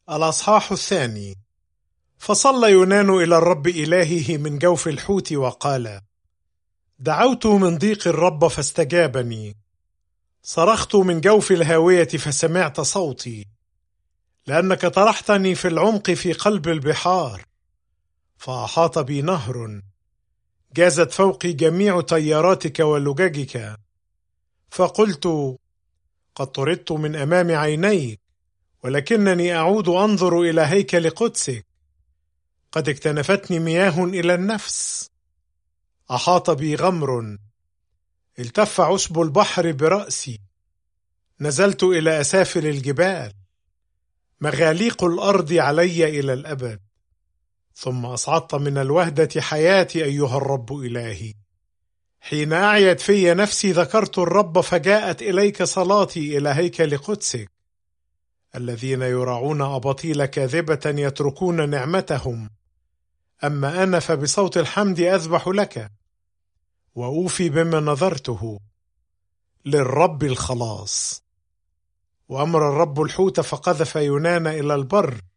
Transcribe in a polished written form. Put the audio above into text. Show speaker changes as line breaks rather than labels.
الأصحاح 2. فصلى يونان إلى الرب إلهه من جوف الحوت وقال: دعوت من ضيق الرب فاستجابني، صرخت من جوف الهاوية فسمعت صوتي، لأنك طرحتني في العمق في قلب البحار، فأحاط بي نهر، جازت فوقي جميع تياراتك ولججك. فقلت: قد طردت من أمام عينيك، ولكنني أعود أنظر إلى هيكل قدسك. قد اكتنفتني مياه إلى النفس، أحاط بي غمر، التف عشب البحر برأسي. نزلت إلى أسافل الجبال، مغاليق الأرض علي إلى الأبد. ثم أصعدت من الوهدة حياتي أيها الرب إلهي. حين أعيت في نفسي ذكرت الرب، فجاءت إليك صلاتي إلى هيكل قدسك. الذين يراعون أباطيل كاذبة يتركون نعمتهم، أما أنا فبصوت الحمد أذبح لك، وأوفي بما نذرته، للرب الخلاص. وأمر الرب الحوت فقذف يونان إلى البر،